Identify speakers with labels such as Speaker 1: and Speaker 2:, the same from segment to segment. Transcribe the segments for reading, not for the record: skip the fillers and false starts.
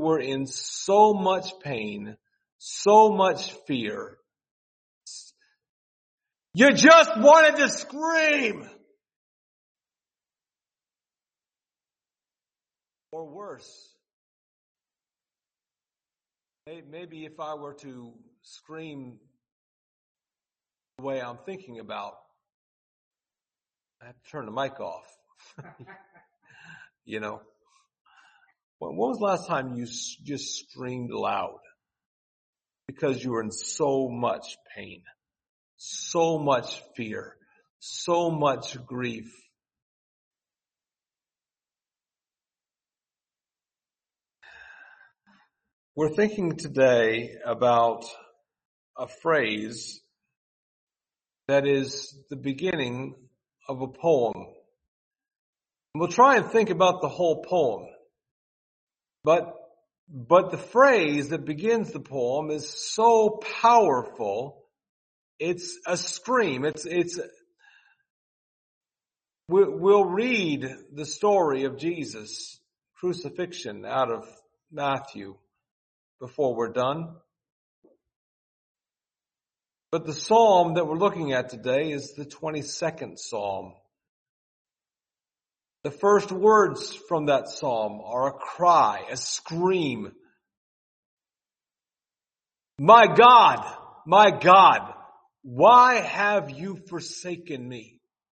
Speaker 1: were in so much pain, so much fear. You just wanted to scream. Or worse. Maybe if I were to scream the way I'm thinking about, I have to turn the mic off. You know. When was the last time you just screamed loud? Because you were in so much pain, so much fear, so much grief. We're thinking today about a phrase that is the beginning of a poem. We'll try and think about the whole poem. But the phrase that begins the poem is so powerful. It's a scream. We'll read the story of Jesus' crucifixion out of Matthew before we're done. But the psalm that we're looking at today is the 22nd Psalm. The first words from that psalm are a cry, a scream. My God, why have you forsaken me?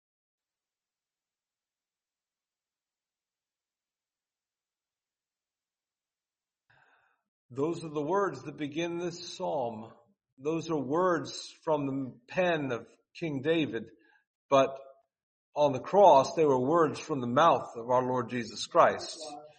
Speaker 1: Those are the words that begin this psalm. Those are words from the pen of King David, but on the cross, they were words from the mouth of our Lord Jesus Christ.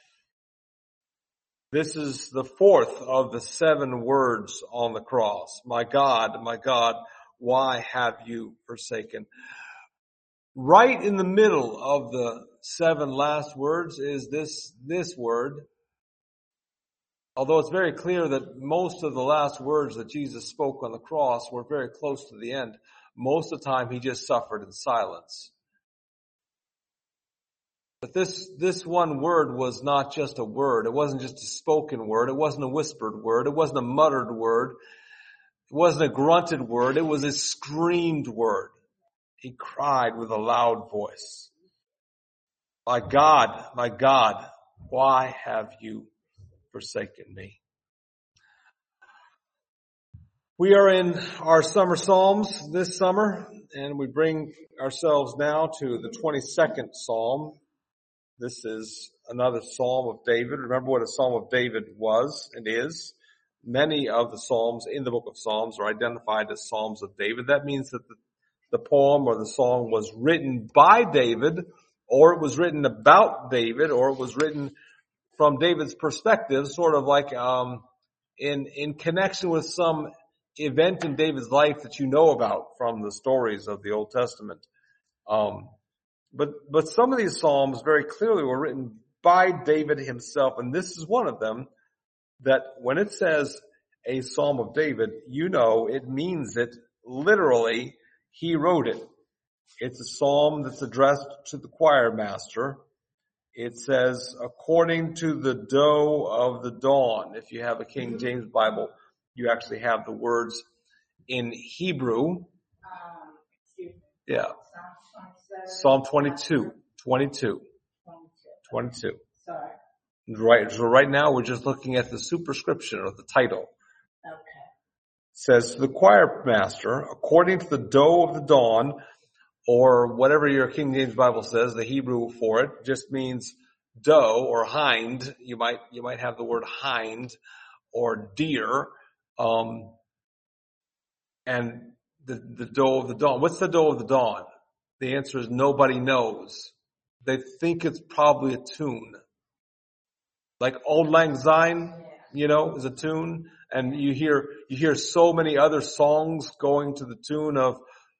Speaker 1: This is the fourth of the 7 words on the cross. My God, why have you forsaken? Right in the middle of the 7 last words is this word. Although it's very clear that most of the last words that Jesus spoke on the cross were very close to the end. Most of the time he just suffered in silence. But this one word was not just a word. It wasn't just a spoken word. It wasn't a whispered word. It wasn't a muttered word. It wasn't a grunted word. It was a screamed word. He cried with a loud voice. My God, why have you forsaken me? We are in our summer Psalms this summer, and we bring ourselves now to the 22nd Psalm. This is another Psalm of David. Remember what a Psalm of David was and is. Many of the Psalms in the book of Psalms are identified as Psalms of David. That means that the poem or the song was written by David, or it was written about David, or it was written from David's perspective, sort of like in connection with some event in David's life that you know about from the stories of the Old Testament. But some of these Psalms very clearly were written by David himself, and this is one of them that when it says a Psalm of David, you know it means it literally. He wrote it. It's a psalm that's addressed to the choir master. It says, according to the doe of the dawn. If you have a King James Bible, you actually have the words in Hebrew. Yeah. Psalm 22.
Speaker 2: Sorry.
Speaker 1: Right. So right now we're just looking at the superscription or the title.
Speaker 2: Okay.
Speaker 1: It says to the choir master, according to the doe of the dawn, or whatever your King James Bible says, the Hebrew for it just means doe or hind. You might have the word hind or deer. And the doe of the dawn. What's the doe of the dawn? The answer is nobody knows. They think it's probably a tune. Like Auld Lang Syne, is a tune. And you hear so many other songs going to the tune of,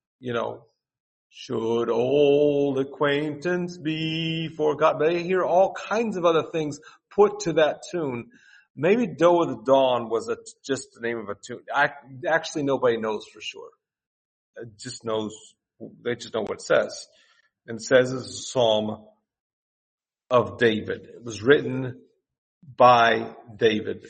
Speaker 1: should old acquaintance be forgot. But I hear all kinds of other things put to that tune. Maybe Doe of the Dawn was just the name of a tune. Actually, nobody knows for sure. They just know what it says. And it says it's a psalm of David. It was written by David.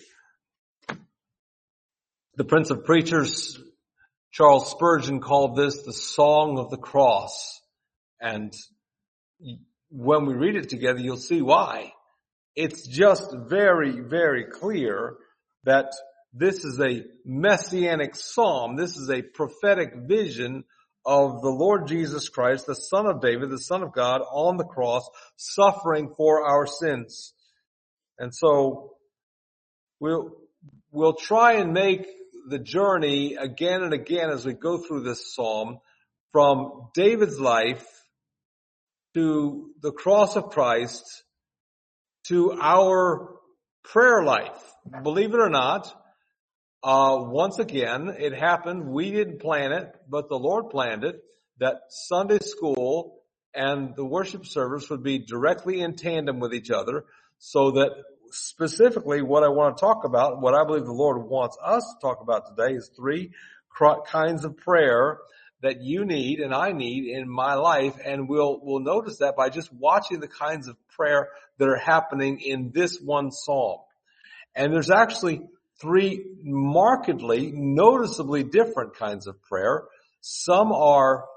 Speaker 1: The Prince of Preachers, Charles Spurgeon, called this the Song of the Cross. And when we read it together, you'll see why. It's just very, very clear that this is a messianic psalm. This is a prophetic vision of the Lord Jesus Christ, the Son of David, the Son of God, on the cross, suffering for our sins. And so we'll try and make the journey again and again as we go through this psalm from David's life to the cross of Christ to our prayer life. Believe it or not, once again, it happened. We didn't plan it, but the Lord planned it, that Sunday school and the worship service would be directly in tandem with each other, so that specifically what I want to talk about, what I believe the Lord wants us to talk about today, is three kinds of prayer that you need and I need in my life. And we'll notice that by just watching the kinds of prayer that are happening in this one psalm. And there's actually three markedly, noticeably different kinds of prayer. Some are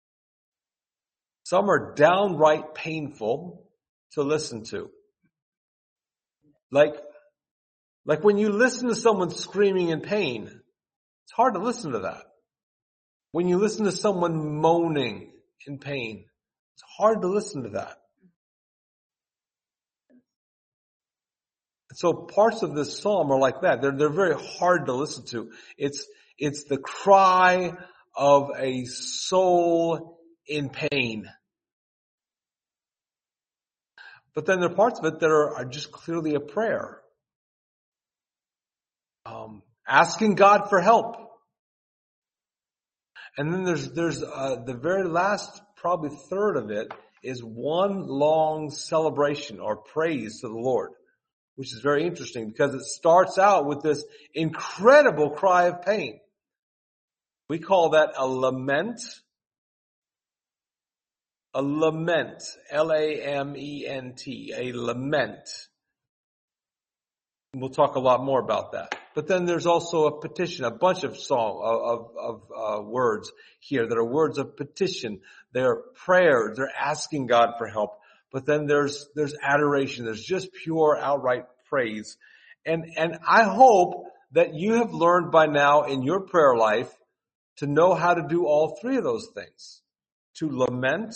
Speaker 1: downright painful to listen to. Like when you listen to someone screaming in pain, it's hard to listen to that. When you listen to someone moaning in pain, it's hard to listen to that. So parts of this psalm are like that. They're very hard to listen to. It's the cry of a soul in pain. But then there are parts of it that are just clearly a prayer. Asking God for help. And then there's the very last, probably third of it, is one long celebration or praise to the Lord, which is very interesting because it starts out with this incredible cry of pain. We call that a lament. A lament. L-A-M-E-N-T. A lament. We'll talk a lot more about that. But then there's also a petition, a bunch of words here that are words of petition. They're prayers. They're asking God for help. But then there's adoration. There's just pure outright praise. And I hope that you have learned by now in your prayer life to know how to do all three of those things. To lament,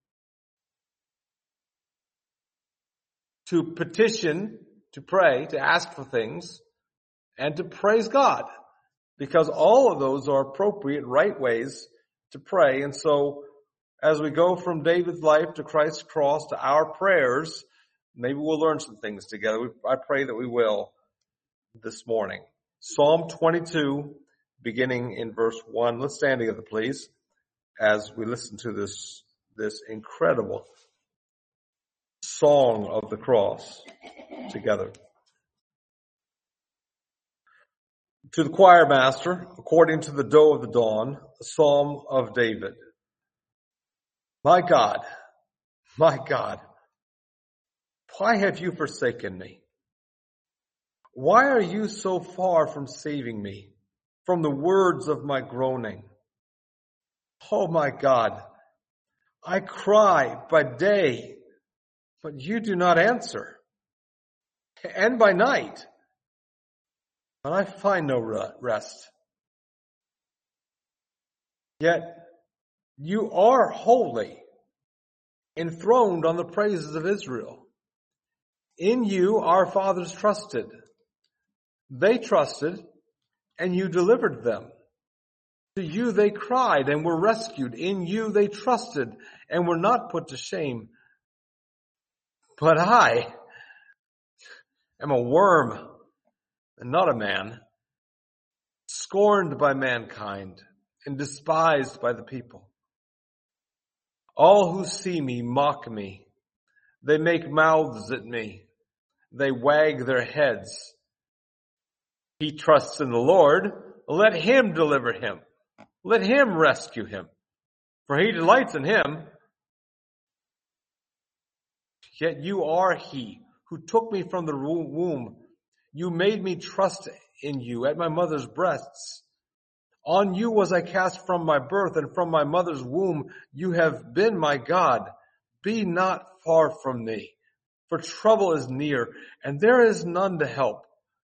Speaker 1: to petition, to pray, to ask for things, and to praise God. Because all of those are appropriate, right ways to pray. And so as we go from David's life to Christ's cross to our prayers, maybe we'll learn some things together. I pray that we will this morning. Psalm 22, beginning in verse 1. Let's stand together, please, as we listen to this incredible song of the cross together. To the choir master, according to the doe of the dawn, a psalm of David. My God, why have you forsaken me? Why are you so far from saving me from the words of my groaning? Oh my God, I cry by day, but you do not answer, and by night, but I find no rest. Yet you are holy, enthroned on the praises of Israel. In you our fathers trusted. They trusted, and you delivered them. To you they cried and were rescued. In you they trusted and were not put to shame. But I am a worm and not a man, scorned by mankind and despised by the people. All who see me mock me. They make mouths at me. They wag their heads. He trusts in the Lord. Let him deliver him. Let him rescue him. For he delights in him. Yet you are he who took me from the womb. You made me trust in you at my mother's breasts. On you was I cast from my birth, and from my mother's womb you have been my God. Be not far from me, for trouble is near, and there is none to help.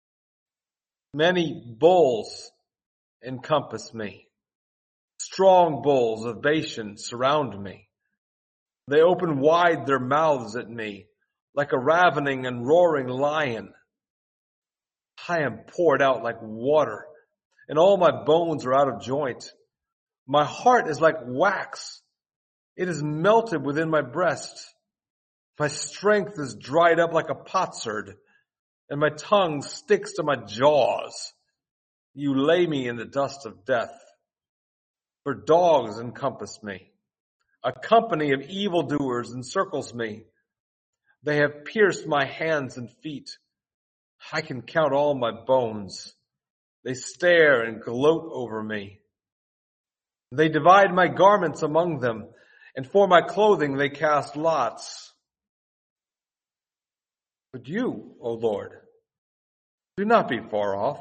Speaker 1: Many bulls encompass me. Strong bulls of Bashan surround me. They open wide their mouths at me, like a ravening and roaring lion. I am poured out like water, and all my bones are out of joint. My heart is like wax. It is melted within my breast. My strength is dried up like a potsherd, and my tongue sticks to my jaws. You lay me in the dust of death. For dogs encompass me. A company of evildoers encircles me. They have pierced my hands and feet. I can count all my bones. They stare and gloat over me. They divide my garments among them, and for my clothing they cast lots. But you, O Lord, do not be far off.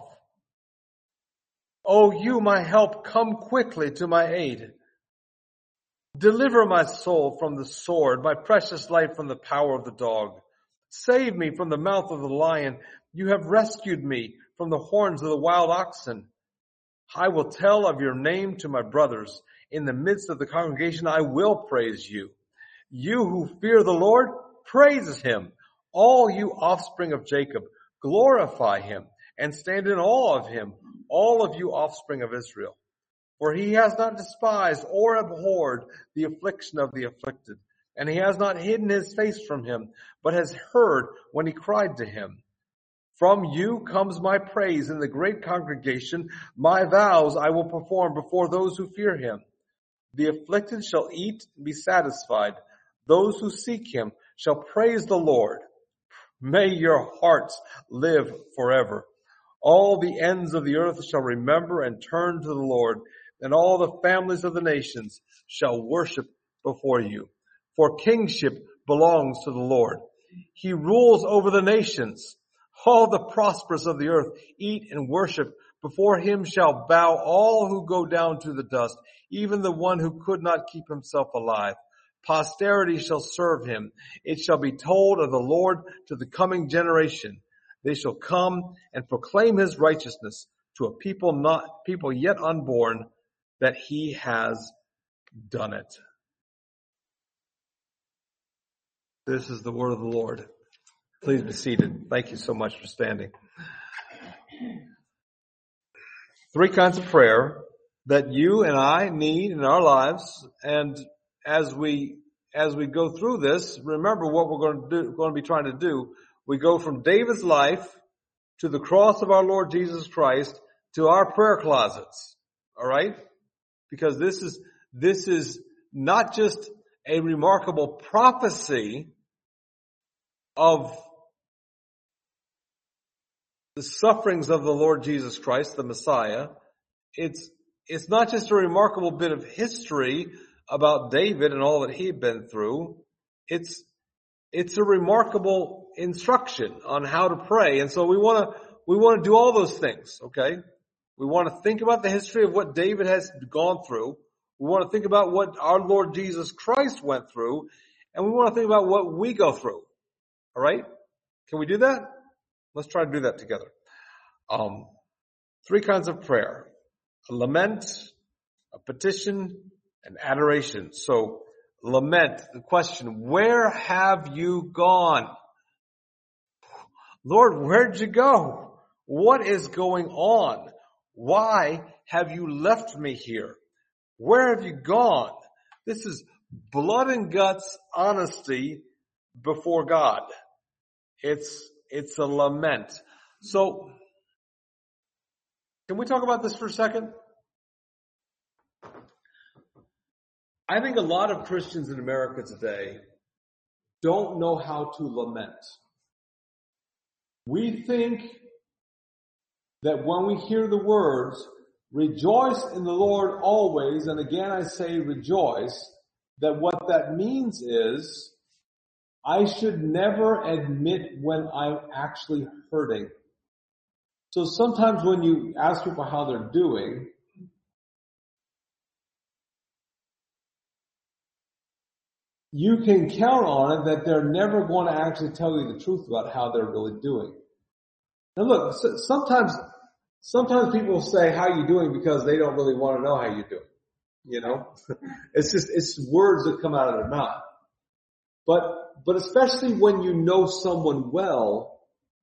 Speaker 1: O you, my help, come quickly to my aid. Deliver my soul from the sword, my precious life from the power of the dog. Save me from the mouth of the lion. You have rescued me from the horns of the wild oxen. I will tell of your name to my brothers. In the midst of the congregation, I will praise you. You who fear the Lord, praise him. All you offspring of Jacob, glorify him and stand in awe of him, all of you offspring of Israel. For he has not despised or abhorred the affliction of the afflicted, and he has not hidden his face from him, but has heard when he cried to him. From you comes my praise in the great congregation. My vows I will perform before those who fear him. The afflicted shall eat and be satisfied. Those who seek him shall praise the Lord. May your hearts live forever. All the ends of the earth shall remember and turn to the Lord, and all the families of the nations shall worship before you. For kingship belongs to the Lord. He rules over the nations. All the prosperous of the earth eat and worship. Before him shall bow all who go down to the dust, even the one who could not keep himself alive. Posterity shall serve him. It shall be told of the Lord to the coming generation. They shall come and proclaim his righteousness to a people yet unborn, that he has done it. This is the word of the Lord. Please be seated. Thank you so much for standing. 3 kinds of prayer that you and I need in our lives. And as we go through this, remember what we're going to be trying to do. We go from David's life to the cross of our Lord Jesus Christ to our prayer closets. All right? Because this is not just a remarkable prophecy of the sufferings of the Lord Jesus Christ, the Messiah. It's not just a remarkable bit of history about David and all that he had been through. It's a remarkable instruction on how to pray. And so we want to do all those things, okay? We want to think about the history of what David has gone through. We want to think about what our Lord Jesus Christ went through. And we want to think about what we go through. All right? Can we do that? Let's try to do that together. 3 kinds of prayer. A lament, a petition, and adoration. So, lament, the question, where have you gone? Lord, where'd you go? What is going on? Why have you left me here? Where have you gone? This is blood and guts honesty before God. It's a lament. So, can we talk about this for a second? I think a lot of Christians in America today don't know how to lament. We think that when we hear the words, rejoice in the Lord always, and again I say rejoice, that what that means is I should never admit when I'm actually hurting. So sometimes when you ask people how they're doing, you can count on it that they're never going to actually tell you the truth about how they're really doing. Now look, sometimes people say how you doing because they don't really want to know how you're doing. You know, it's words that come out of their mouth. But especially when you know someone well,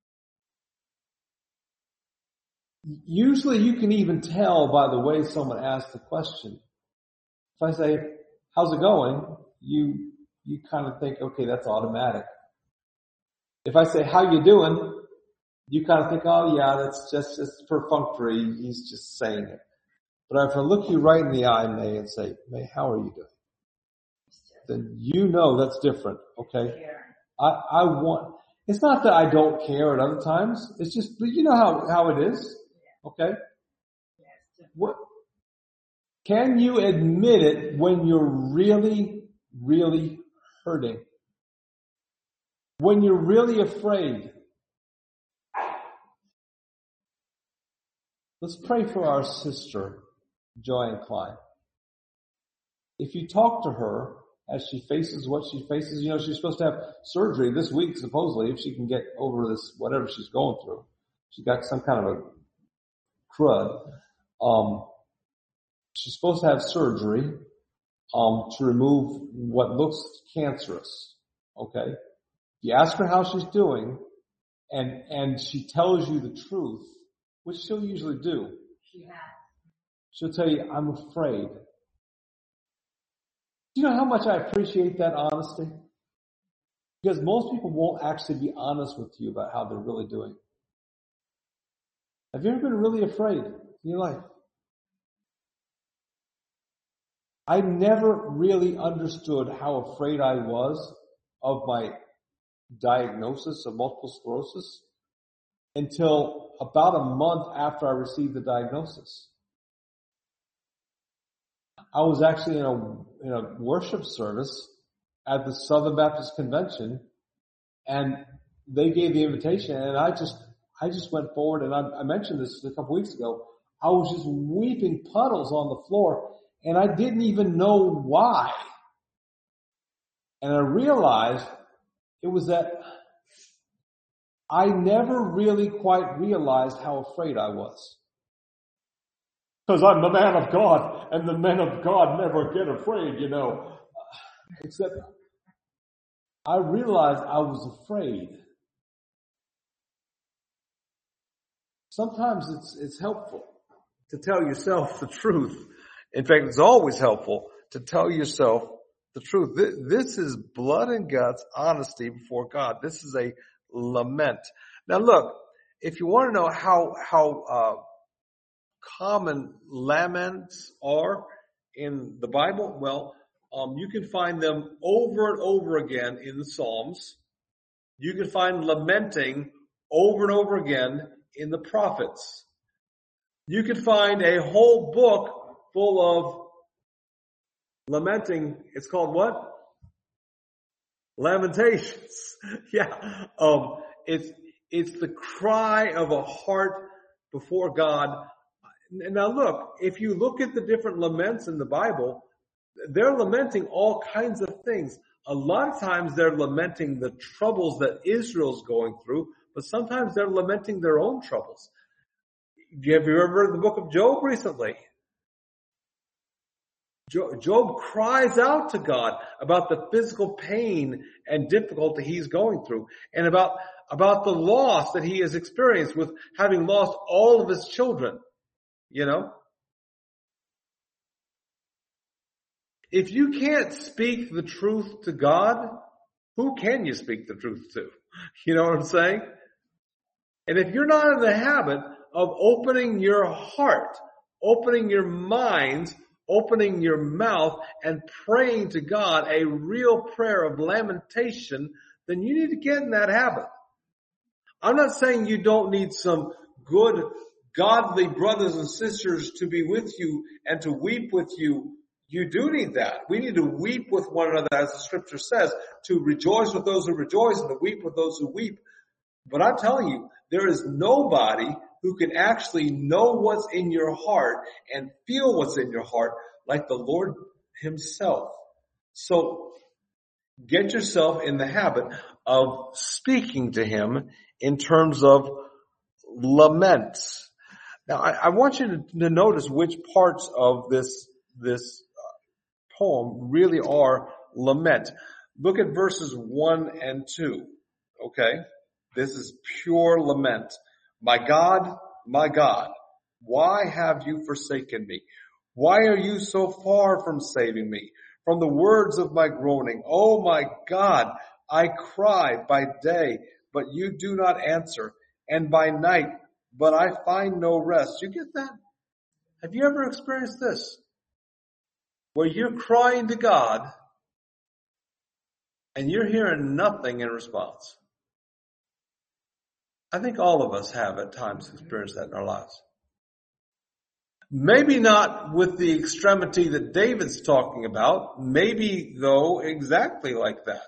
Speaker 1: usually you can even tell by the way someone asks the question. If I say, how's it going? You kind of think, okay, that's automatic. If I say, how you doing? You kind of think, oh yeah, that's just perfunctory. He's just saying it. But if I look you right in the eye, May, and say, May, how are you doing? Then you know that's different, okay? It's not that I don't care at other times. It's just, but you know how it is, okay? What, can you admit it when you're really, really hurting? When you're really afraid? Let's pray for our sister, Joanne Klein. If you talk to her as she faces what she faces, you know, she's supposed to have surgery this week, supposedly, if she can get over this, whatever she's going through. She got some kind of a crud. She's supposed to have surgery, to remove what looks cancerous. Okay? You ask her how she's doing, and she tells you the truth, which she'll usually do. She'll tell you, I'm afraid. Do you know how much I appreciate that honesty? Because most people won't actually be honest with you about how they're really doing. Have you ever been really afraid in your life? I never really understood how afraid I was of my diagnosis of multiple sclerosis until about a month after I received the diagnosis. I was actually in a worship service at the Southern Baptist Convention, and they gave the invitation, and I just went forward, and I mentioned this a couple weeks ago. I was just weeping puddles on the floor, and I didn't even know why. And I realized it was that I never really quite realized how afraid I was. Because I'm the man of God, and the men of God never get afraid, you know. Except I realized I was afraid. Sometimes it's helpful to tell yourself the truth. In fact, it's always helpful to tell yourself the truth. This is blood and guts honesty before God. This is a lament. Now look, if you want to know how common laments are in the Bible, well, you can find them over and over again in the Psalms. You can find lamenting over and over again in the prophets. You can find a whole book full of lamenting. It's called what? Lamentations. Yeah. It's the cry of a heart before God. Now look, if you look at the different laments in the Bible, they're lamenting all kinds of things. A lot of times they're lamenting the troubles that Israel's going through, but sometimes they're lamenting their own troubles. Have you ever read the book of Job recently? Job cries out to God about the physical pain and difficulty he's going through, and about the loss that he has experienced with having lost all of his children. You know? If you can't speak the truth to God, who can you speak the truth to? You know what I'm saying? And if you're not in the habit of opening your heart, opening your minds, opening your mouth, and praying to God a real prayer of lamentation, then you need to get in that habit. I'm not saying you don't need some good, godly brothers and sisters to be with you and to weep with you You do need that. We need to weep with one another, as the scripture says, to rejoice with those who rejoice and to weep with those who weep. But I'm telling you, there is nobody who can actually know what's in your heart and feel what's in your heart like the Lord himself. So get yourself in the habit of speaking to him in terms of laments. Now, I want you to notice which parts of this poem really are lament. Look at verses 1 and 2. Okay? This is pure lament. My God, why have you forsaken me? Why are you so far from saving me? From the words of my groaning, oh my God, I cry by day, but you do not answer, and by night, but I find no rest. You get that? Have you ever experienced this? Where you're crying to God, and you're hearing nothing in response. I think all of us have at times experienced that in our lives. Maybe not with the extremity that David's talking about. Maybe, though, exactly like that.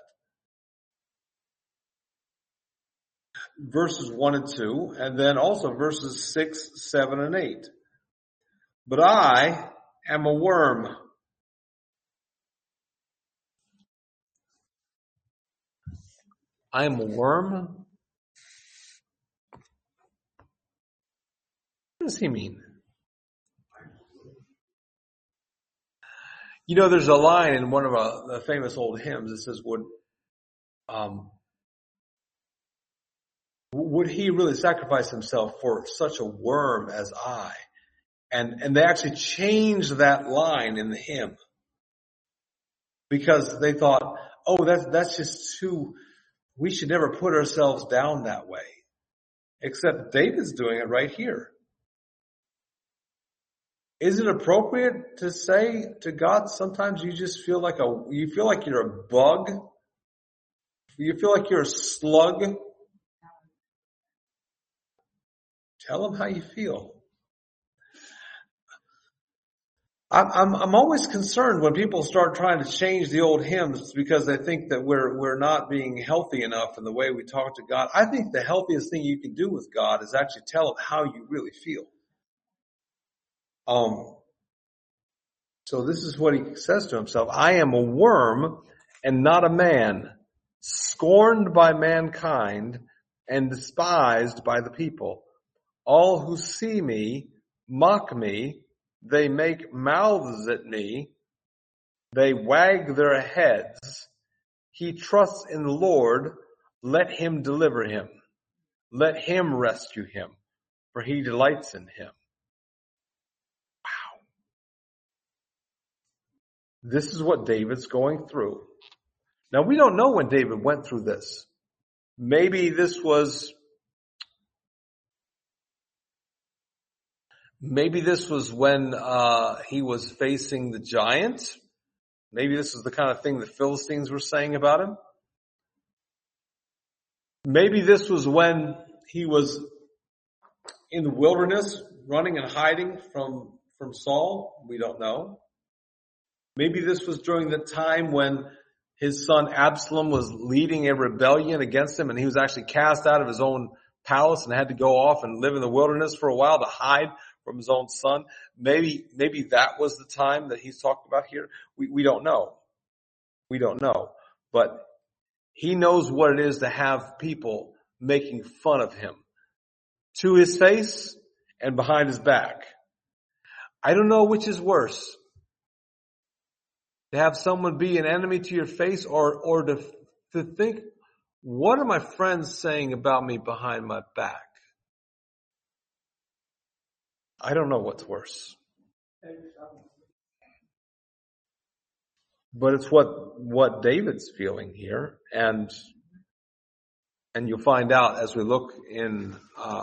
Speaker 1: Verses 1 and 2, and then also verses 6, 7, and 8. But I am a worm. I am a worm? What does he mean? You know, there's a line in one of the famous old hymns that says, would he really sacrifice himself for such a worm as I? And they actually changed that line in the hymn because they thought, oh, that's just too, we should never put ourselves down that way. Except David's doing it right here. Is it appropriate to say to God, sometimes you just feel like you're a bug? You feel like you're a slug? Tell him how you feel. I'm always concerned when people start trying to change the old hymns because they think that we're not being healthy enough in the way we talk to God. I think the healthiest thing you can do with God is actually tell him how you really feel. So this is what he says to himself. I am a worm and not a man, scorned by mankind and despised by the people. All who see me mock me. They make mouths at me. They wag their heads. He trusts in the Lord. Let him deliver him. Let him rescue him, for he delights in him. Wow. This is what David's going through. Now, we don't know when David went through this. Maybe this was when he was facing the giant. Maybe this is the kind of thing the Philistines were saying about him. Maybe this was when he was in the wilderness, running and hiding from Saul. We don't know. Maybe this was during the time when his son Absalom was leading a rebellion against him, and he was actually cast out of his own palace and had to go off and live in the wilderness for a while to hide from his own son. Maybe that was the time that he's talking about here. We don't know. We don't know. But he knows what it is to have people making fun of him to his face and behind his back. I don't know which is worse. To have someone be an enemy to your face or to think, what are my friends saying about me behind my back? I don't know what's worse. But it's what David's feeling here, and you'll find out as we look in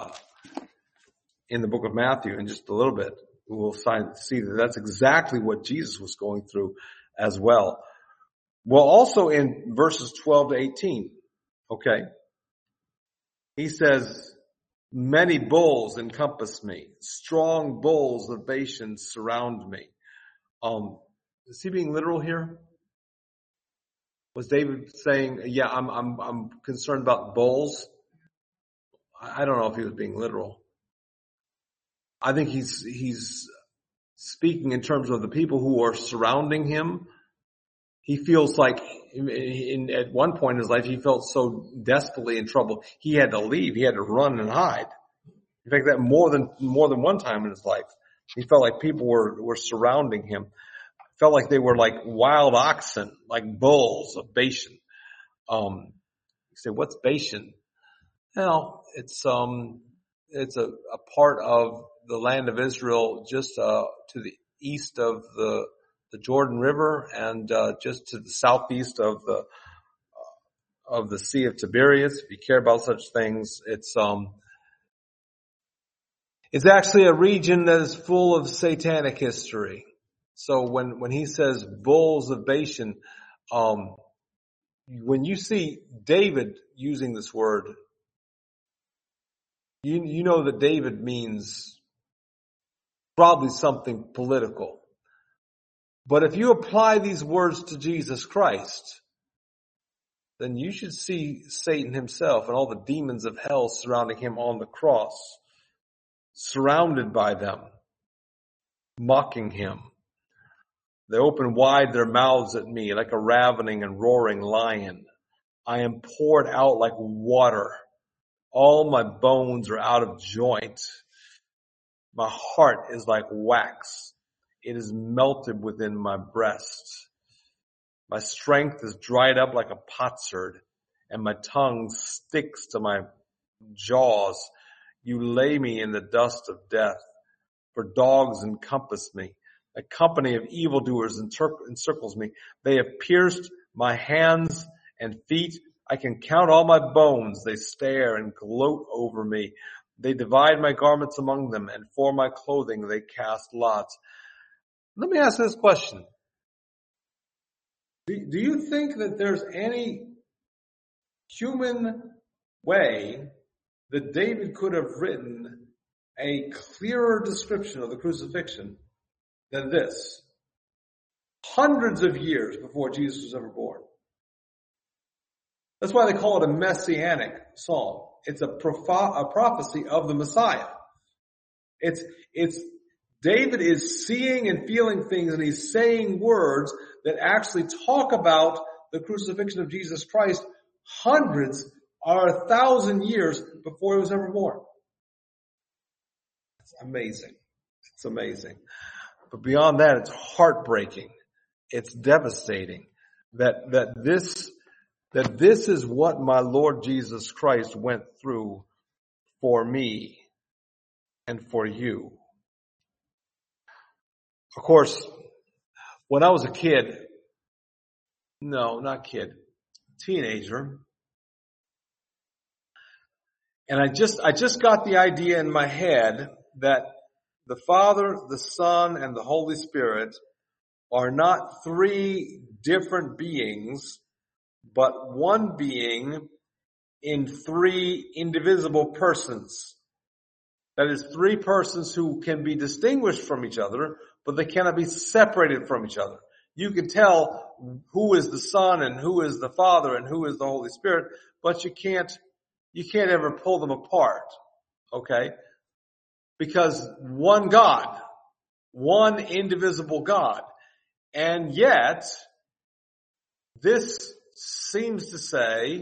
Speaker 1: the book of Matthew in just a little bit. We'll see that that's exactly what Jesus was going through as well. Well, also in verses 12 to 18, okay, he says, many bulls encompass me. Strong bulls of Bashan surround me. Is he being literal here? Was David saying, yeah, I'm concerned about bulls? I don't know if he was being literal. I think he's speaking in terms of the people who are surrounding him. He feels like at one point in his life, he felt so desperately in trouble. He had to leave. He had to run and hide. In fact, that more than one time in his life, he felt like people were surrounding him. Felt like they were like wild oxen, like bulls of Bashan. You say, what's Bashan? Well, it's a part of the land of Israel just to the east of the Jordan River and just to the southeast of the Sea of Tiberias. If you care about such things, it's actually a region that is full of satanic history. So when he says bulls of Bashan, when you see David using this word, you know that David means probably something political. But if you apply these words to Jesus Christ, then you should see Satan himself and all the demons of hell surrounding him on the cross, surrounded by them, mocking him. They open wide their mouths at me like a ravening and roaring lion. I am poured out like water. All my bones are out of joint. My heart is like wax. It is melted within my breast. My strength is dried up like a potsherd, and my tongue sticks to my jaws. You lay me in the dust of death, for dogs encompass me. A company of evildoers encircles me. They have pierced my hands and feet. I can count all my bones. They stare and gloat over me. They divide my garments among them, and for my clothing they cast lots. Let me ask this question. Do you think that there's any human way that David could have written a clearer description of the crucifixion than this? Hundreds of years before Jesus was ever born. That's why they call it a messianic psalm. It's a prophecy of the Messiah. It's David is seeing and feeling things, and he's saying words that actually talk about the crucifixion of Jesus Christ hundreds or 1,000 years before he was ever born. It's amazing. It's amazing. But beyond that, it's heartbreaking. It's devastating that this is what my Lord Jesus Christ went through for me and for you. Of course, when I was a kid, teenager, and I just got the idea in my head that the Father, the Son, and the Holy Spirit are not three different beings, but one being in three indivisible persons. That is, three persons who can be distinguished from each other, but they cannot be separated from each other. You can tell who is the Son and who is the Father and who is the Holy Spirit, but you can't ever pull them apart. Okay? Because one God, one indivisible God. And yet, this seems to say,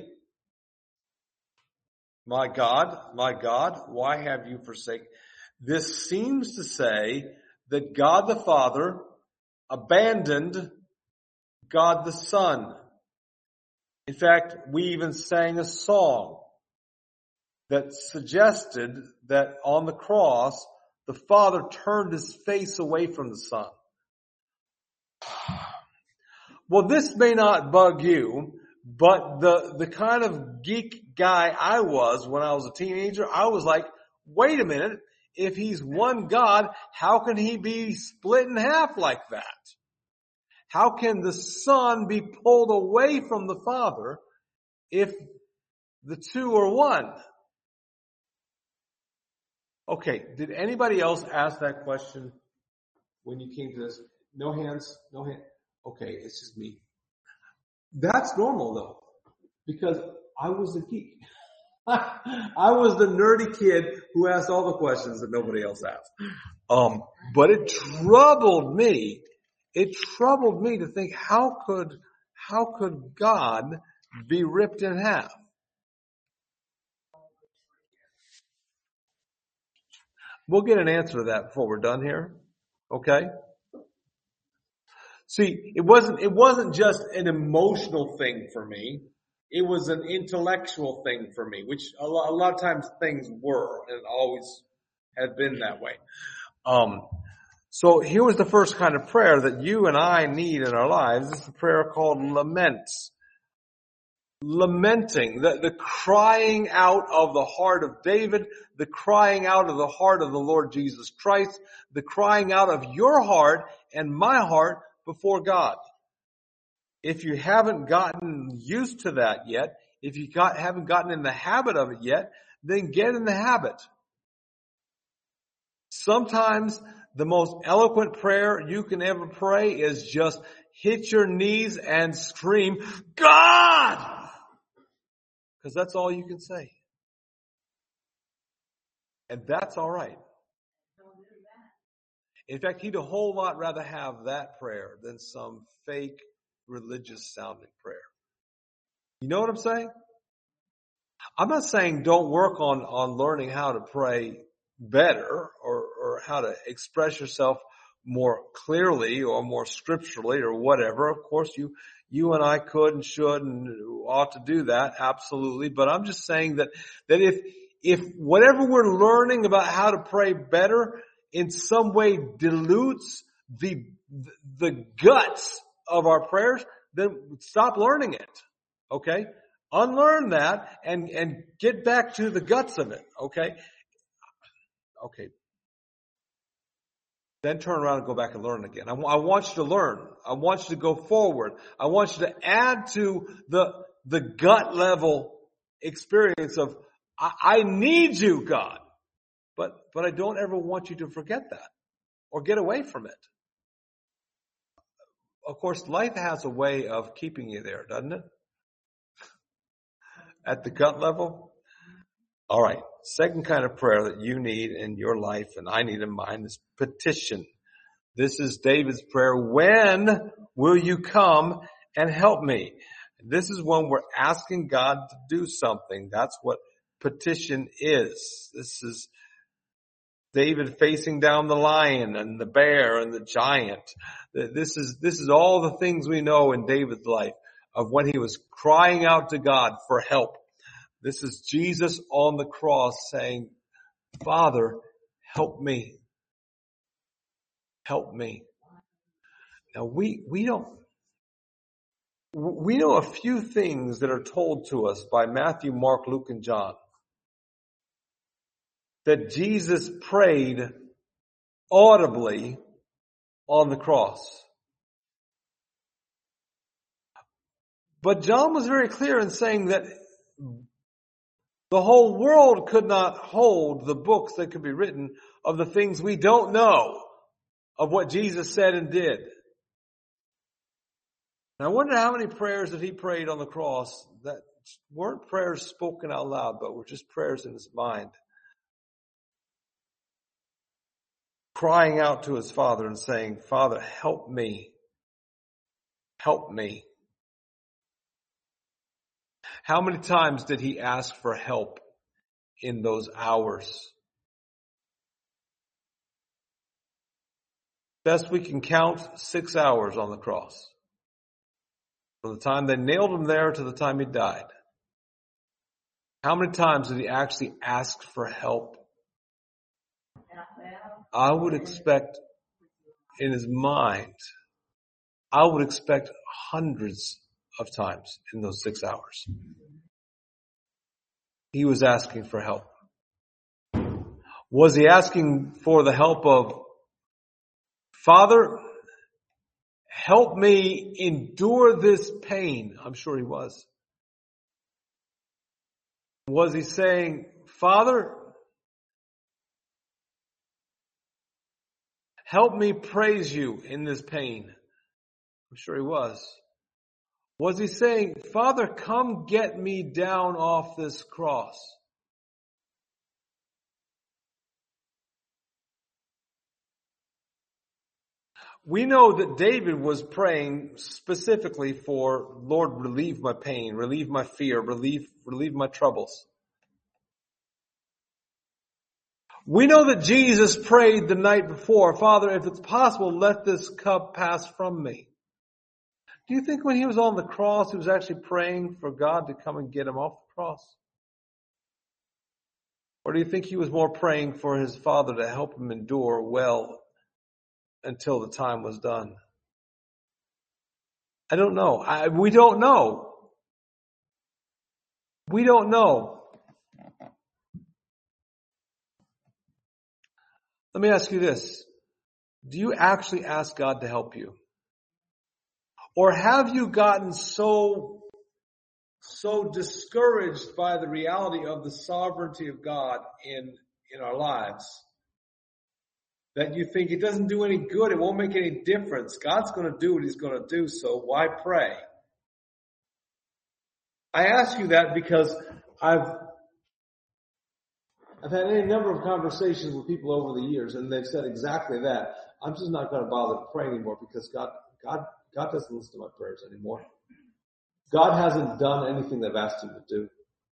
Speaker 1: my God, why have you forsaken? This seems to say that God the Father abandoned God the Son. In fact, we even sang a song that suggested that on the cross, the Father turned his face away from the Son. Well, this may not bug you, but the kind of geek guy I was when I was a teenager, I was like, wait a minute, if he's one God, how can he be split in half like that? How can the Son be pulled away from the Father if the two are one? Okay, did anybody else ask that question when you came to this? No hands, no hand. Okay, it's just me. That's normal though, because I was a geek. I was the nerdy kid who asked all the questions that nobody else asked. But it troubled me. It troubled me to think, how could God be ripped in half? We'll get an answer to that before we're done here. Okay? See, it wasn't just an emotional thing for me. It was an intellectual thing for me, which a lot of times things were, and always have been that way. So here was the first kind of prayer that you and I need in our lives. This is a prayer called laments. Lamenting, the crying out of the heart of David, the crying out of the heart of the Lord Jesus Christ, the crying out of your heart and my heart before God. If you haven't gotten used to that yet, if you haven't gotten in the habit of it yet, then get in the habit. Sometimes the most eloquent prayer you can ever pray is just hit your knees and scream, God! Because that's all you can say. And that's all right. In fact, he'd a whole lot rather have that prayer than some fake religious sounding prayer. You know what I'm saying? I'm not saying don't work on learning how to pray better or how to express yourself more clearly or more scripturally or whatever. Of course, you and I could and should and ought to do that, absolutely. But I'm just saying that if whatever we're learning about how to pray better in some way dilutes the guts of our prayers, then stop learning it. Okay? Unlearn that and get back to the guts of it. Okay? Okay. Then turn around and go back and learn again. I want you to learn. I want you to go forward. I want you to add to the gut level experience of, I need you, God. But I don't ever want you to forget that or get away from it. Of course, life has a way of keeping you there, doesn't it? At the gut level. All right. Second kind of prayer that you need in your life and I need in mine is petition. This is David's prayer. When will you come and help me? This is when we're asking God to do something. That's what petition is. This is David facing down the lion and the bear and the giant. This is all the things we know in David's life of when he was crying out to God for help. This is Jesus on the cross saying, Father, help me. Help me. Now we know a few things that are told to us by Matthew, Mark, Luke, and John. That Jesus prayed audibly on the cross. But John was very clear in saying that the whole world could not hold the books that could be written of the things we don't know of what Jesus said and did. And I wonder how many prayers that he prayed on the cross that weren't prayers spoken out loud, but were just prayers in his mind. Crying out to his Father and saying, Father, help me. Help me. How many times did he ask for help in those hours? Best we can count, 6 hours on the cross. From the time they nailed him there to the time he died. How many times did he actually ask for help? I would expect in his mind, I would expect hundreds of times in those 6 hours. He was asking for help. Was he asking for the help of, Father, help me endure this pain? I'm sure he was. Was he saying, Father, help me praise you in this pain? I'm sure he was. Was he saying, Father, come get me down off this cross? We know that David was praying specifically for, Lord, relieve my pain, relieve my fear, relieve my troubles. We know that Jesus prayed the night before, Father, if it's possible, let this cup pass from me. Do you think when he was on the cross, he was actually praying for God to come and get him off the cross? Or do you think he was more praying for his Father to help him endure well until the time was done? I don't know. We don't know. We don't know. Let me ask you this. Do you actually ask God to help you? Or have you gotten so discouraged by the reality of the sovereignty of God in our lives that you think it doesn't do any good, it won't make any difference. God's going to do what he's going to do, so why pray? I ask you that because I've had any number of conversations with people over the years, and they've said exactly that. I'm just not going to bother to pray anymore because God doesn't listen to my prayers anymore. God hasn't done anything that I've asked him to do.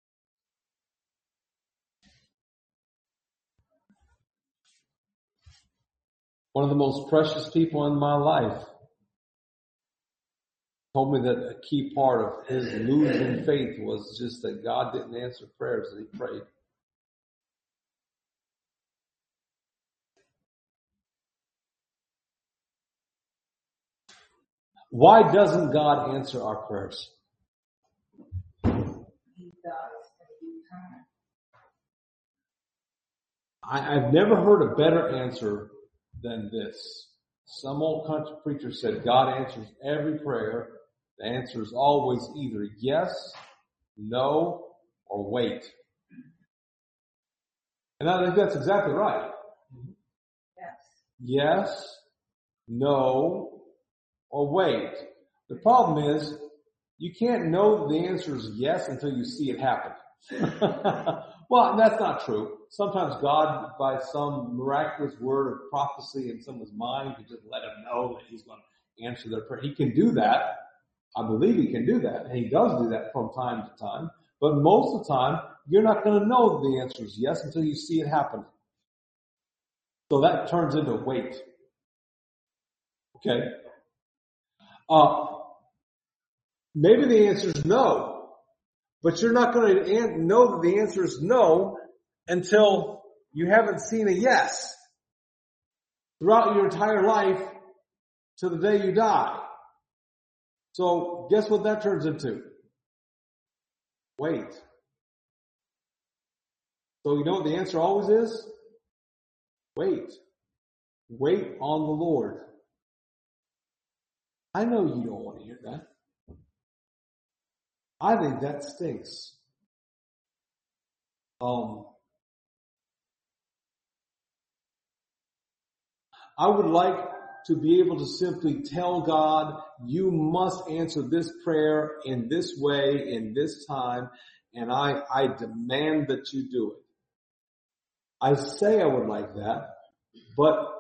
Speaker 1: One of the most precious people in my life told me that a key part of his losing faith was just that God didn't answer prayers that he prayed. Why doesn't God answer our prayers? He does every time. I've never heard a better answer than this. Some old country preacher said God answers every prayer. The answer is always either yes, no, or wait. And I think that's exactly right. Yes, no, or wait. The problem is, you can't know the answer is yes until you see it happen. Well, that's not true. Sometimes God, by some miraculous word of prophecy in someone's mind, can just let him know that he's going to answer their prayer. He can do that. I believe he can do that. And he does do that from time to time. But most of the time, you're not going to know the answer is yes until you see it happen. So that turns into wait. Okay? Maybe the answer is no. But you're not going to know that the answer is no until you haven't seen a yes throughout your entire life to the day you die. So guess what that turns into? Wait. So you know what the answer always is? Wait. Wait on the Lord. I know you don't want to hear that. I think that stinks. I would like to be able to simply tell God, you must answer this prayer in this way, in this time, and I demand that you do it. I say I would like that, but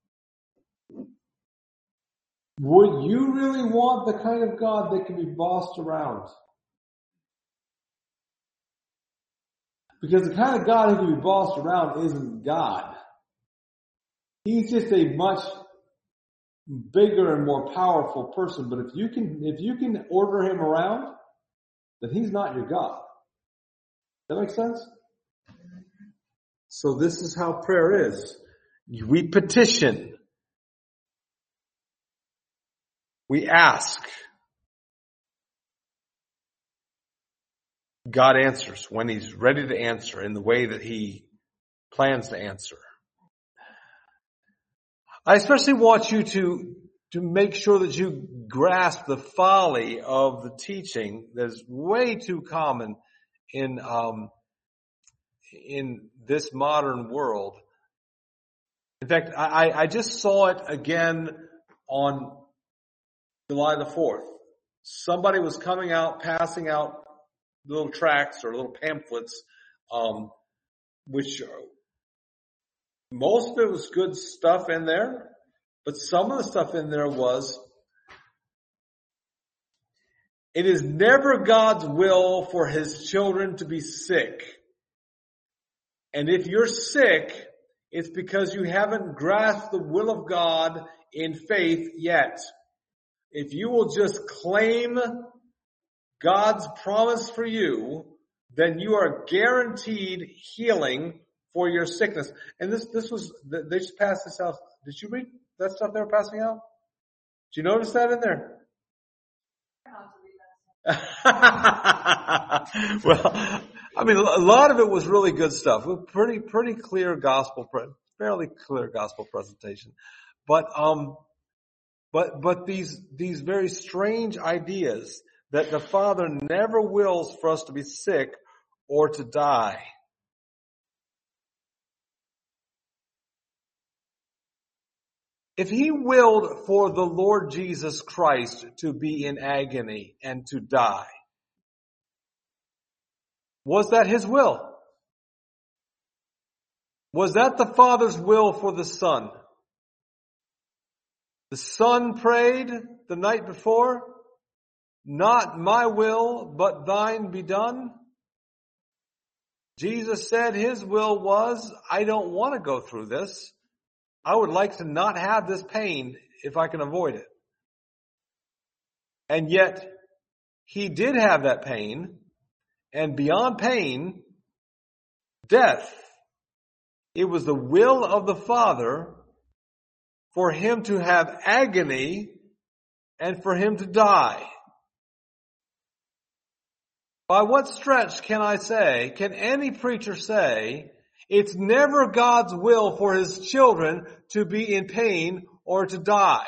Speaker 1: would you really want the kind of God that can be bossed around? Because the kind of God who can be bossed around isn't God. He's just a much bigger and more powerful person. But if you can order him around, then he's not your God. That makes sense? So this is how prayer is. We petition. We ask. God answers when he's ready to answer in the way that he plans to answer. I especially want you to make sure that you grasp the folly of the teaching that is way too common in this modern world. In fact, I just saw it again on July the 4th. Somebody was coming out, passing out little tracts or little pamphlets, which most of it was good stuff in there, but some of the stuff in there was, it is never God's will for his children to be sick. And if you're sick, it's because you haven't grasped the will of God in faith yet. If you will just claim God's promise for you, then you are guaranteed healing for your sickness. And this was, they just passed this out. Did you read that stuff they were passing out? Did you notice that in there? Well, I mean, a lot of it was really good stuff. Pretty clear gospel, fairly clear gospel presentation. But these very strange ideas that the Father never wills for us to be sick or to die. If he willed for the Lord Jesus Christ to be in agony and to die, was that his will? Was that the Father's will for the Son? The Son prayed the night before, "Not my will, but thine be done." Jesus said his will was, "I don't want to go through this. I would like to not have this pain if I can avoid it." And yet, he did have that pain, and beyond pain, death. It was the will of the Father for him to have agony and for him to die. By what stretch can any preacher say, it's never God's will for his children to be in pain or to die,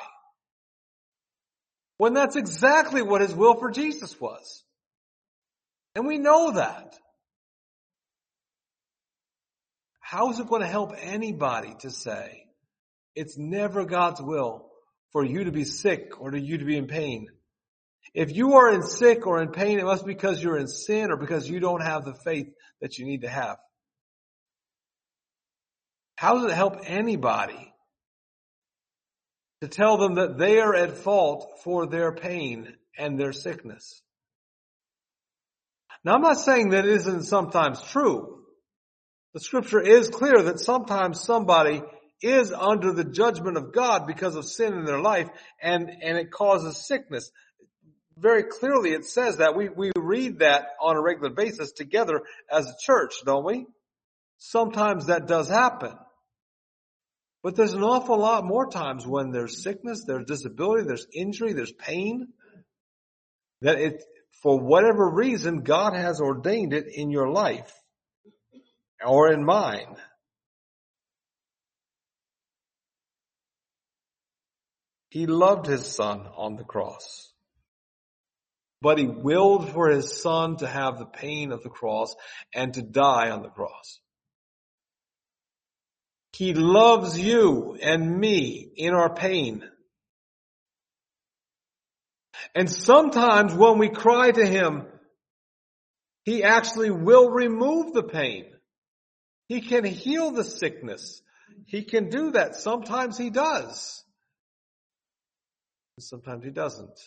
Speaker 1: when that's exactly what his will for Jesus was? And we know that. How is it going to help anybody to say it's never God's will for you to be sick or for you to be in pain? If you are in sick or in pain, it must be because you're in sin or because you don't have the faith that you need to have. How does it help anybody to tell them that they are at fault for their pain and their sickness? Now, I'm not saying that it isn't sometimes true. The scripture is clear that sometimes somebody is under the judgment of God because of sin in their life, and it causes sickness. Very clearly it says that. We read that on a regular basis together as a church, don't we? Sometimes that does happen. But there's an awful lot more times when there's sickness, there's disability, there's injury, there's pain, that for whatever reason, God has ordained it in your life or in mine. He loved his Son on the cross, but he willed for his Son to have the pain of the cross and to die on the cross. He loves you and me in our pain. And sometimes when we cry to him, he actually will remove the pain. He can heal the sickness. He can do that. Sometimes he does. Sometimes he doesn't.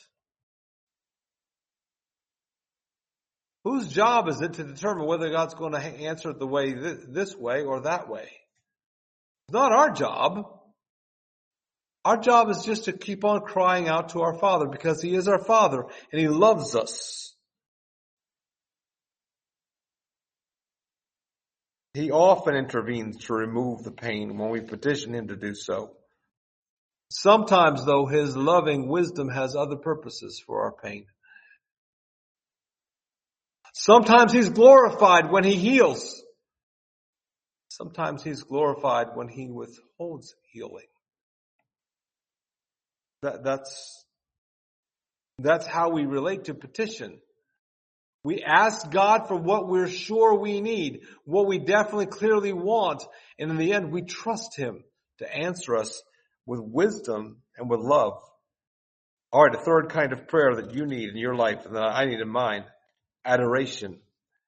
Speaker 1: Whose job is it to determine whether God's going to answer it the way this way or that way? It's not our job. Our job is just to keep on crying out to our Father because he is our Father and he loves us. He often intervenes to remove the pain when we petition him to do so. Sometimes, though, his loving wisdom has other purposes for our pain. Sometimes he's glorified when he heals. Sometimes he's glorified when he withholds healing. That's how we relate to petition. We ask God for what we're sure we need, what we definitely clearly want, and in the end we trust him to answer us with wisdom and with love. All right, the third kind of prayer that you need in your life and that I need in mine, adoration.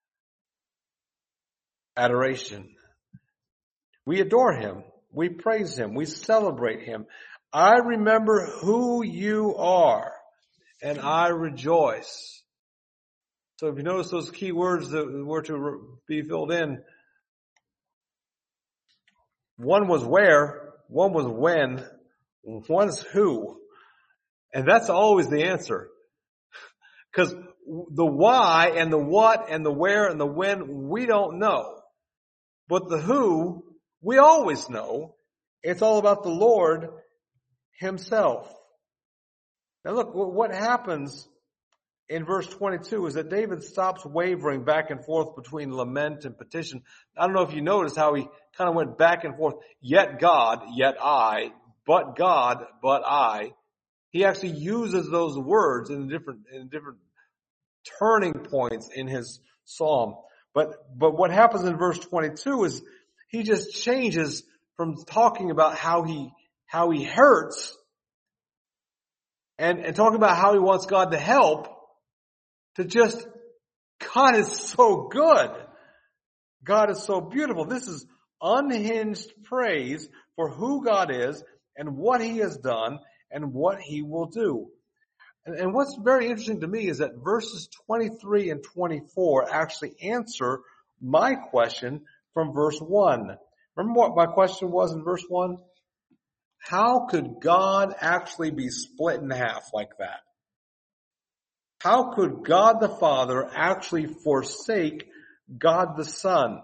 Speaker 1: Adoration. We adore him. We praise him. We celebrate him. I remember who you are, and I rejoice. So if you notice those key words that were to be filled in, one was where, one was when, one's who. And that's always the answer. Because the why and the what and the where and the when, we don't know. But the who, we always know. It's all about the Lord himself. Now look, what happens in verse 22 is that David stops wavering back and forth between lament and petition. I don't know if you noticed how he kind of went back and forth. Yet God, yet I, but God, but I. He actually uses those words in different turning points in his psalm. But what happens in verse 22 is he just changes from talking about how he hurts and talking about how he wants God to help to just, God is so good. God is so beautiful. This is unhinged praise for who God is and what he has done and what he will do. And what's very interesting to me is that verses 23 and 24 actually answer my question from verse 1. Remember what my question was in verse 1? How could God actually be split in half like that? How could God the Father actually forsake God the Son?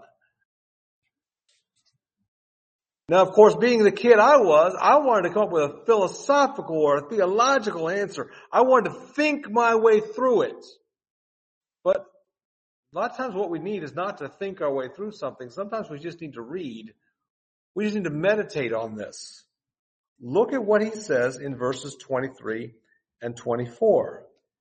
Speaker 1: Now, of course, being the kid I wanted to come up with a philosophical or a theological answer. I wanted to think my way through it. But a lot of times what we need is not to think our way through something. Sometimes we just need to read. We just need to meditate on this. Look at what he says in verses 23 and 24.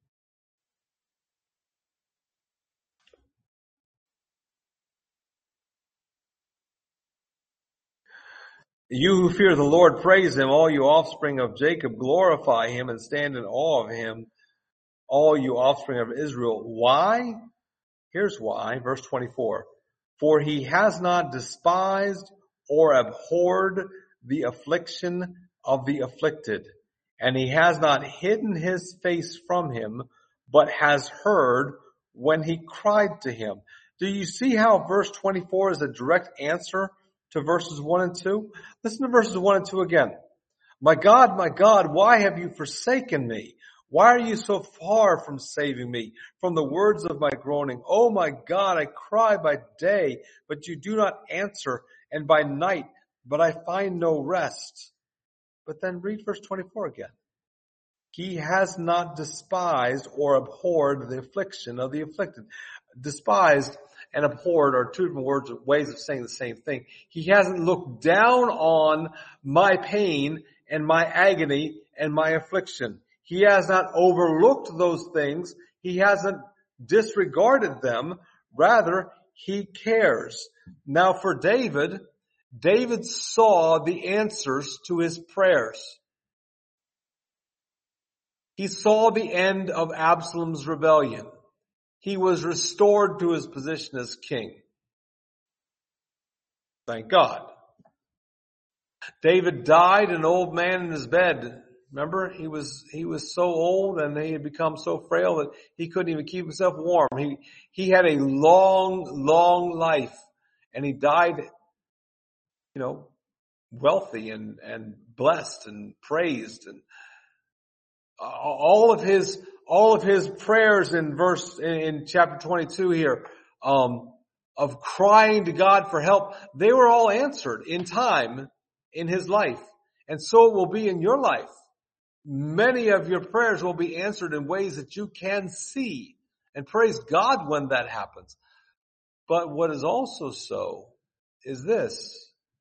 Speaker 1: You who fear the Lord, praise him. All you offspring of Jacob, glorify him and stand in awe of him. All you offspring of Israel. Why? Here's why. Verse 24. For he has not despised or abhorred the affliction of the afflicted, and he has not hidden his face from him, but has heard when he cried to him. Do you see how verse 24 is a direct answer to verses 1 and 2? Listen to verses 1 and 2 again. My God, why have you forsaken me? Why are you so far from saving me from the words of my groaning? Oh my God, I cry by day, but you do not answer, and by night, but I find no rest. But then read verse 24 again. He has not despised or abhorred the affliction of the afflicted. Despised and abhorred are two different words, ways of saying the same thing. He hasn't looked down on my pain and my agony and my affliction. He has not overlooked those things. He hasn't disregarded them. Rather, he cares. Now for David saw the answers to his prayers. He saw the end of Absalom's rebellion. He was restored to his position as king. Thank God. David died an old man in his bed. Remember, he was so old and he had become so frail that he couldn't even keep himself warm. He had a long life, and he died, wealthy and blessed and praised, and all of his prayers in chapter 22 here, of crying to God for help, they were all answered in time in his life. And so it will be in your life. Many of your prayers will be answered in ways that you can see. And praise God when that happens. But what is also so is this.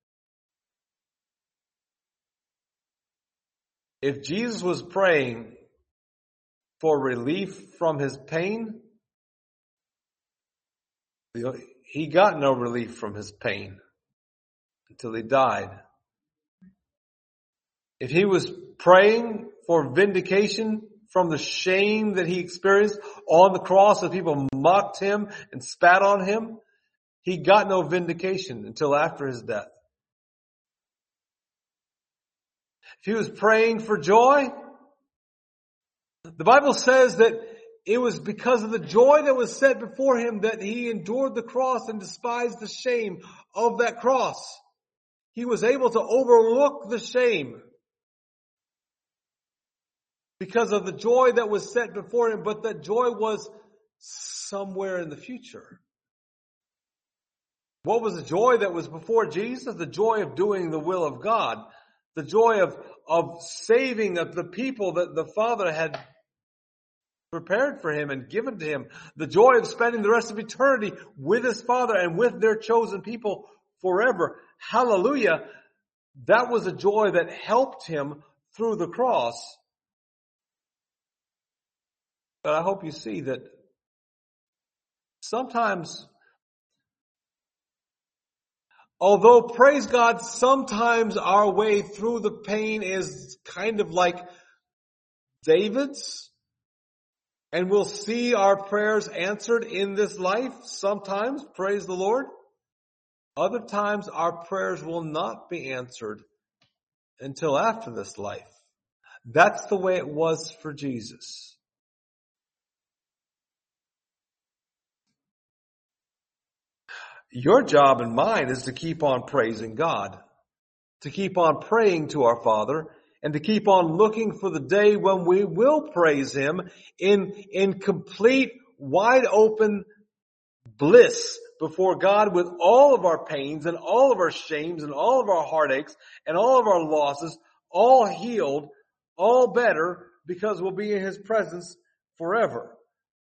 Speaker 1: If Jesus was praying for relief from his pain, he got no relief from his pain until he died. If he was praying for vindication from the shame that he experienced on the cross as people mocked him and spat on him. He got no vindication until after his death. If he was praying for joy, the Bible says that it was because of the joy that was set before him that he endured the cross and despised the shame of that cross. He was able to overlook the shame because of the joy that was set before him, but that joy was somewhere in the future. What was the joy that was before Jesus? The joy of doing the will of God. The joy of saving of the people that the Father had prepared for him and given to him. The joy of spending the rest of eternity with his Father and with their chosen people forever. Hallelujah. That was a joy that helped him through the cross. But I hope you see that sometimes, although, praise God, sometimes our way through the pain is kind of like David's, and we'll see our prayers answered in this life. Sometimes, praise the Lord. Other times our prayers will not be answered until after this life. That's the way it was for Jesus. Your job and mine is to keep on praising God, to keep on praying to our Father, and to keep on looking for the day when we will praise Him in complete, wide open bliss before God with all of our pains and all of our shames and all of our heartaches and all of our losses, all healed, all better, because we'll be in His presence forever.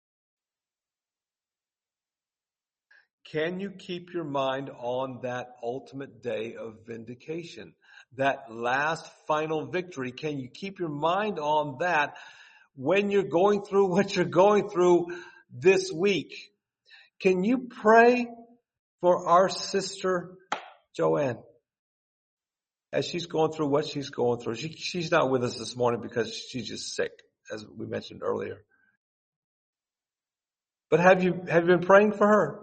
Speaker 1: Can you keep your mind on that ultimate day of vindication? That last final victory? Can you keep your mind on that when you're going through what you're going through this week? Can you pray for our sister Joanne as she's going through what she's going through? She's not with us this morning because she's just sick, as we mentioned earlier. But have you been praying for her?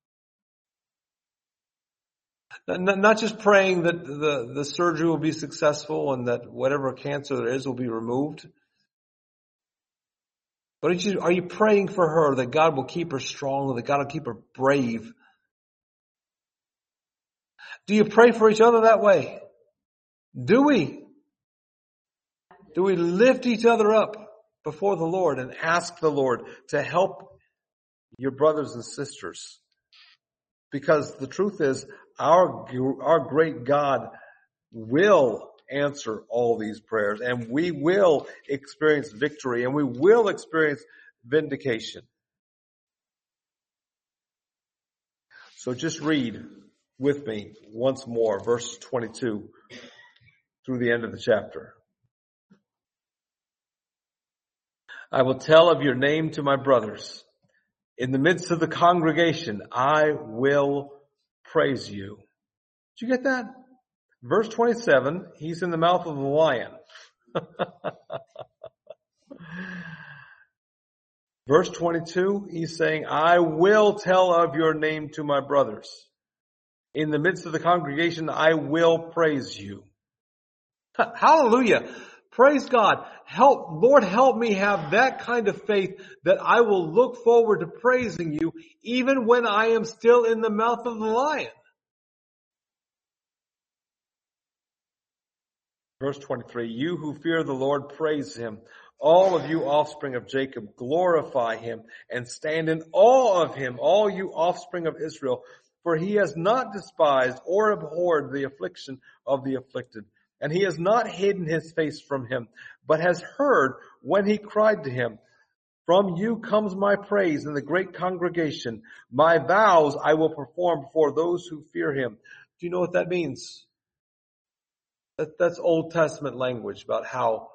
Speaker 1: Not just praying that the surgery will be successful and that whatever cancer there is will be removed. But are you praying for her that God will keep her strong, that God will keep her brave? Do you pray for each other that way? Do we? Do we lift each other up before the Lord and ask the Lord to help your brothers and sisters? Because the truth is, our great God will answer all these prayers, and we will experience victory, and we will experience vindication. So just read with me once more, verse 22 through the end of the chapter. I will tell of your name to my brothers. In the midst of the congregation, I will praise you. Did you get that? Verse 27, he's in the mouth of the lion. Verse 22, he's saying, I will tell of your name to my brothers. In the midst of the congregation, I will praise you. Hallelujah. Praise God. Lord, help me have that kind of faith that I will look forward to praising you even when I am still in the mouth of the lion. Verse 23, you who fear the Lord, praise Him. All of you offspring of Jacob, glorify Him and stand in awe of Him, all you offspring of Israel. For He has not despised or abhorred the affliction of the afflicted. And He has not hidden His face from him, but has heard when he cried to Him. From you comes my praise in the great congregation. My vows I will perform before those who fear Him. Do you know what that means? That's Old Testament language about how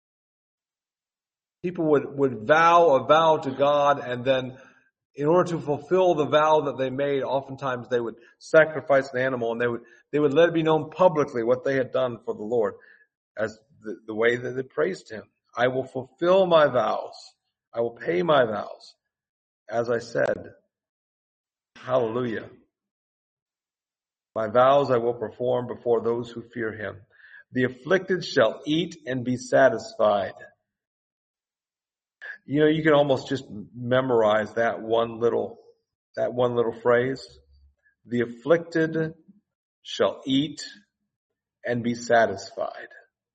Speaker 1: people would vow a vow to God, and then in order to fulfill the vow that they made, oftentimes they would sacrifice an animal, and they would let it be known publicly what they had done for the Lord as the way that they praised Him. I will fulfill my vows. I will pay my vows. As I said, hallelujah. My vows I will perform before those who fear him. The afflicted shall eat and be satisfied. You know, you can almost just memorize that one little phrase. The afflicted shall eat and be satisfied.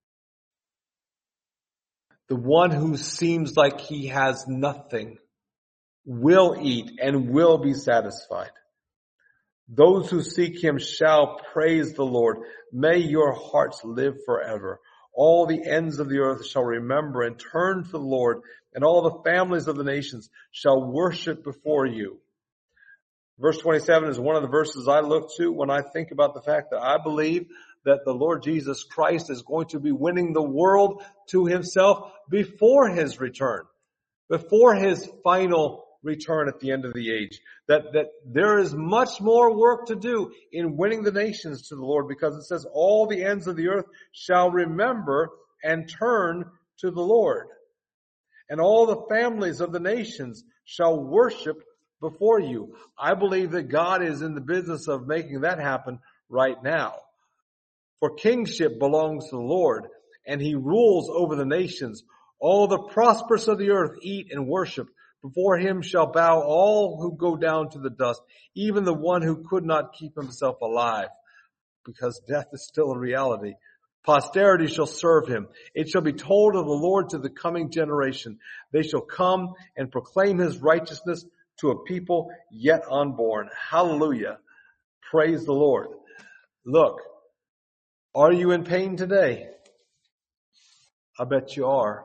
Speaker 1: The one who seems like he has nothing will eat and will be satisfied. Those who seek him shall praise the Lord. May your hearts live forever. All the ends of the earth shall remember and turn to the Lord, and all the families of the nations shall worship before you. Verse 27 is one of the verses I look to when I think about the fact that I believe that the Lord Jesus Christ is going to be winning the world to himself before his return, before his final return at the end of the age. That there is much more work to do in winning the nations to the Lord, because it says all the ends of the earth shall remember and turn to the Lord. And all the families of the nations shall worship before you. I believe that God is in the business of making that happen right now. For kingship belongs to the Lord, and he rules over the nations. All the prosperous of the earth eat and worship. Before him shall bow all who go down to the dust, even the one who could not keep himself alive, because death is still a reality. Posterity shall serve him. It shall be told of the Lord to the coming generation. They shall come and proclaim his righteousness to a people yet unborn. Hallelujah. Praise the Lord. Look, are you in pain today? I bet you are.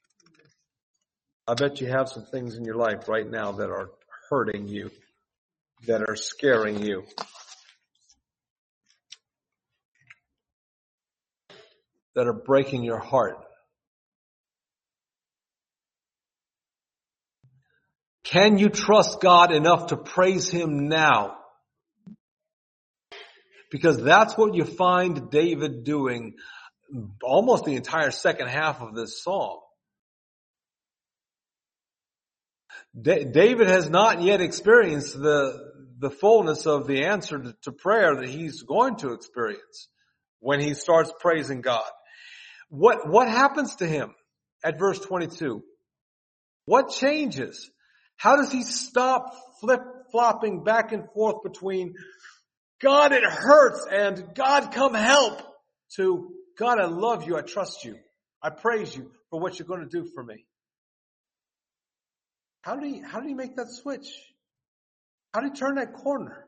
Speaker 1: I bet you have some things in your life right now that are hurting you, that are scaring you. That are breaking your heart. Can you trust God enough to praise him now? Because that's what you find David doing almost the entire second half of this psalm. David has not yet experienced the fullness of the answer to prayer that he's going to experience when he starts praising God. What happens to him at verse 22? What changes? How does he stop flip-flopping back and forth between God, it hurts, and God, come help, to God, I love you, I trust you, I praise you for what you're going to do for me? How did he make that switch? How did he turn that corner?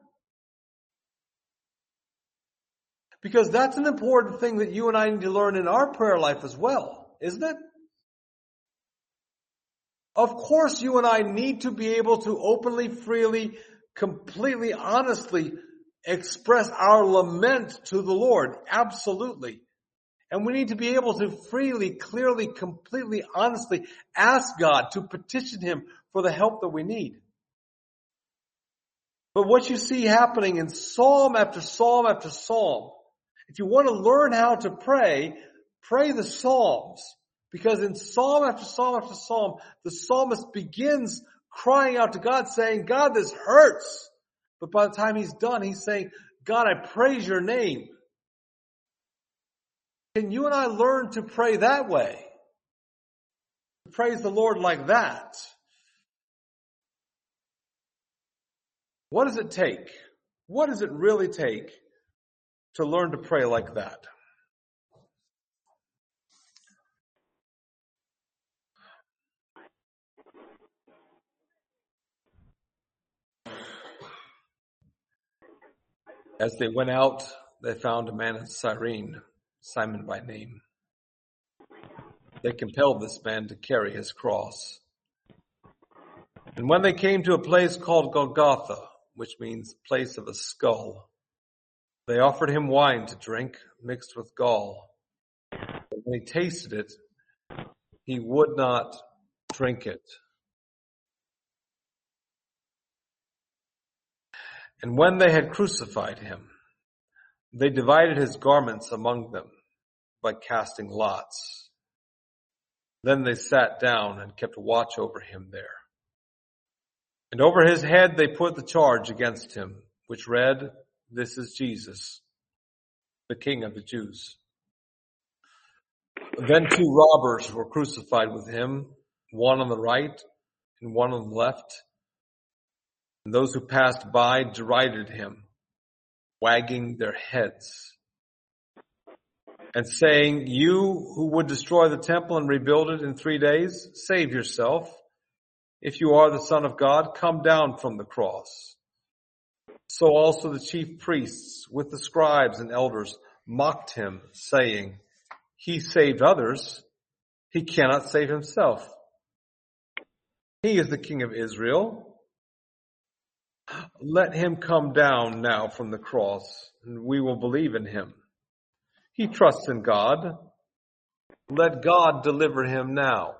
Speaker 1: Because that's an important thing that you and I need to learn in our prayer life as well, isn't it? Of course, you and I need to be able to openly, freely, completely, honestly express our lament to the Lord. Absolutely. And we need to be able to freely, clearly, completely, honestly ask God to petition him for the help that we need. But what you see happening in psalm after psalm after psalm, if you want to learn how to pray, pray the Psalms. Because in psalm after psalm after psalm, the psalmist begins crying out to God, saying, God, this hurts. But by the time he's done, he's saying, God, I praise your name. Can you and I learn to pray that way? To praise the Lord like that? What does it take? What does it really take to learn to pray like that? As they went out, they found a man in Cyrene, Simon by name. They compelled this man to carry his cross. And when they came to a place called Golgotha, which means place of a skull, they offered him wine to drink mixed with gall. But when he tasted it, he would not drink it. And when they had crucified him, they divided his garments among them by casting lots. Then they sat down and kept watch over him there. And over his head they put the charge against him, which read, "This is Jesus, the King of the Jews." Then 2 robbers were crucified with him, one on the right and one on the left. And those who passed by derided him, wagging their heads and saying, "You who would destroy the temple and rebuild it in 3 days, save yourself. If you are the Son of God, come down from the cross." So also the chief priests with the scribes and elders mocked him, saying, "He saved others. He cannot save himself. He is the King of Israel. Let him come down now from the cross, and we will believe in him. He trusts in God. Let God deliver him now."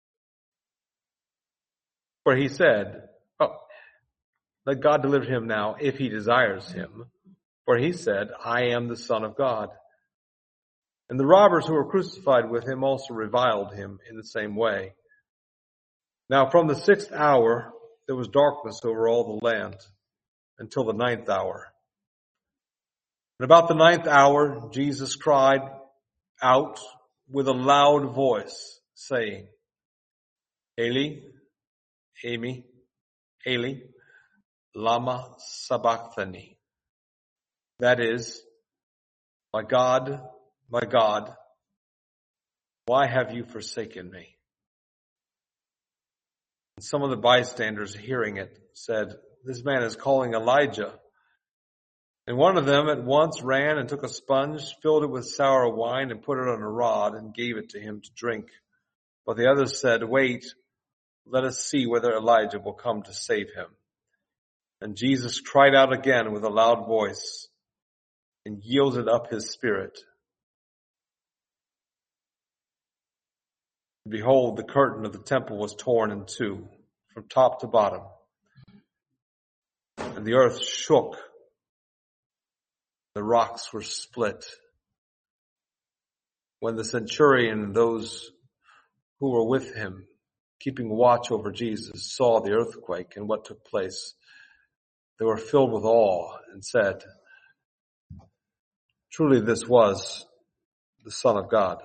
Speaker 1: For he said, let God deliver him now if he desires him. For he said, "I am the Son of God." And the robbers who were crucified with him also reviled him in the same way. Now from the 6th hour there was darkness over all the land until the 9th hour. And about the 9th hour Jesus cried out with a loud voice, saying, "Eli, Eli, lama sabachthani." That is, my God, why have you forsaken me?" And some of the bystanders hearing it said, "This man is calling Elijah." And one of them at once ran and took a sponge, filled it with sour wine, and put it on a rod, and gave it to him to drink. But the others said, "Wait, let us see whether Elijah will come to save him." And Jesus cried out again with a loud voice and yielded up his spirit. And behold, the curtain of the temple was torn in two from top to bottom, and the earth shook. The rocks were split. When the centurion and those who were with him, keeping watch over Jesus, saw the earthquake and what took place, they were filled with awe and said, "Truly this was the Son of God."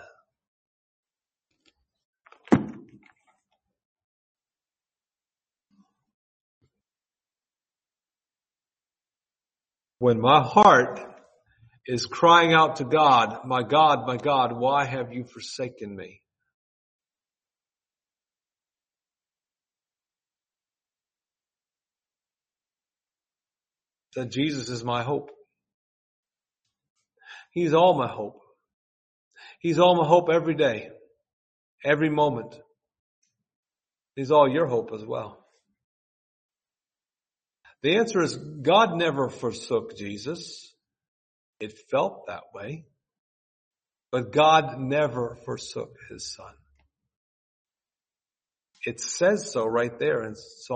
Speaker 1: When my heart is crying out to God, my God, why have you forsaken me?" That Jesus is my hope. He's all my hope. He's all my hope every day, every moment. He's all your hope as well. The answer is God never forsook Jesus. It felt that way. But God never forsook his Son. It says so right there in Psalm